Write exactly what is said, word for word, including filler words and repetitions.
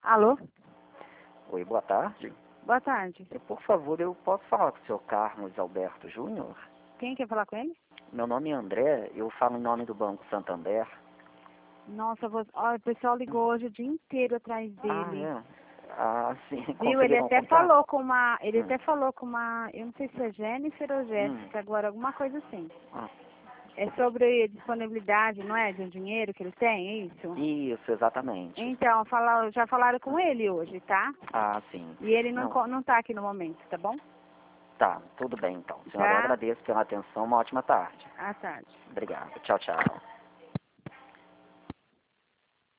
Alô? Oi, boa tarde. Boa tarde. E, por favor, eu posso falar com o senhor Carlos Alberto Júnior? Quem quer falar com ele? Meu nome é André, eu falo em nome do Banco Santander. Nossa, você... Ó, o pessoal ligou hoje o dia inteiro atrás dele. Ah, é? Ah, sim, Viu? Ele conseguiram até contar? falou com uma... Ele Hum. até falou com uma... Eu não sei se é Jennifer ou Jéssica, agora alguma coisa assim. Ah, É sobre disponibilidade, não é? De um dinheiro que ele tem, é isso? isso, exatamente. Então, fala... já falaram com ele hoje, tá? Ah, sim. E ele não, Não, co- não tá aqui no momento, tá bom? tá, tudo bem então. Senhora, eu Tá? agradeço pela atenção, uma ótima tarde. À tarde. Obrigado. Tchau, tchau.